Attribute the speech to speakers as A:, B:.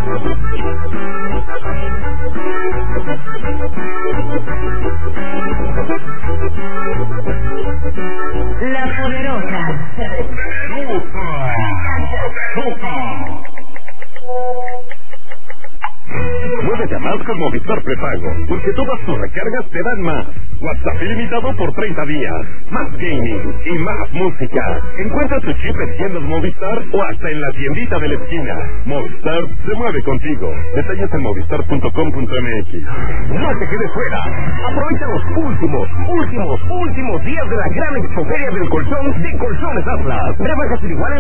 A: La Poderosa.
B: Muévete a más con Movistar Prepago, porque todas tus recargas te dan más. WhatsApp ilimitado por 30 días, más gaming y más música. Encuentra tu chip en tiendas Movistar o hasta en la tiendita de la esquina. Movistar se mueve contigo. Detalles en movistar.com.mx.
C: No te quedes fuera. Aprovecha los últimos días de la gran expoferia del colchón de Colchones Atlas. Rebajas igual